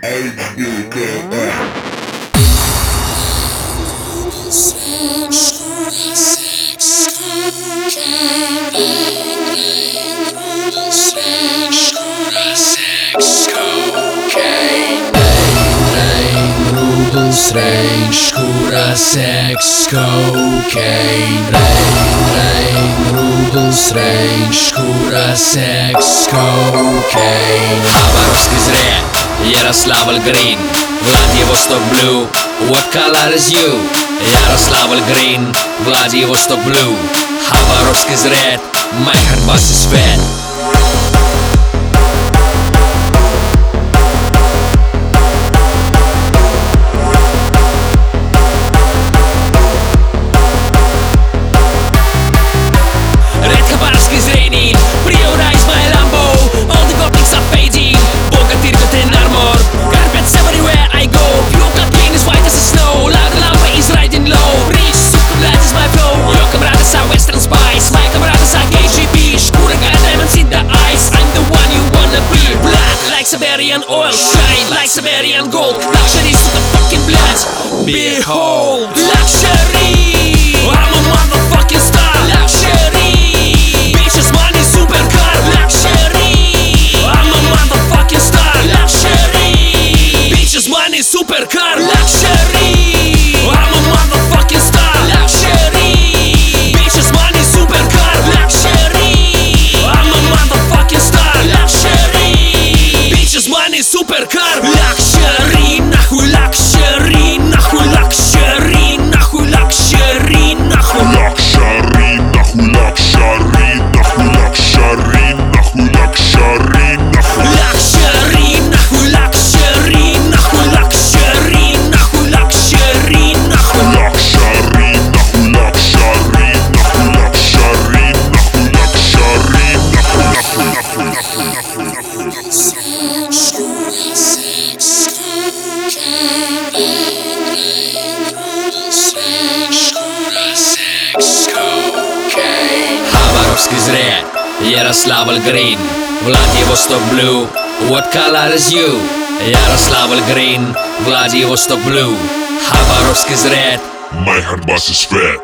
Rain, skóra, seks, cocaine. Rain, rubles, rain, skóra, seks, cocaine. Хабаровский зря, Ярославль green, Владивосток blue. What color is you? Ярославль green, Владивосток blue. Хабаровский зря, my heart bus is fat. Siberian oil, shine like Siberian gold. Luxury сука fucking блядь. Behold, luxury. I'm a motherfucking star. Luxury. Bitches, money, supercar. Luxury. I'm a motherfucking star. Luxury. Bitches, money, supercar. Luxury. I'm a motherfucking star. Luxury. Bitches, money, supercar. Luxury. I'm a motherfucking star. Luxury. Bitches, money, supercar. Luxury, нахуй luxury, нахуй luxury, нахуй luxury, нахуй luxury, нахуй luxury, нахуй luxury, нахуй luxury, нахуй luxury, нахуй luxury, нахуй luxury, нахуй luxury, нахуй luxury, нахуй luxury, нахуй luxury, нахуй luxury, нахуй Хабаровский зря, Ярославль green, Владивосток blue. What color is you? Ярославль green, Владивосток blue. Хабаровский зря, my heart bus is fat.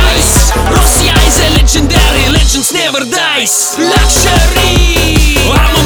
Never dies. Luxury.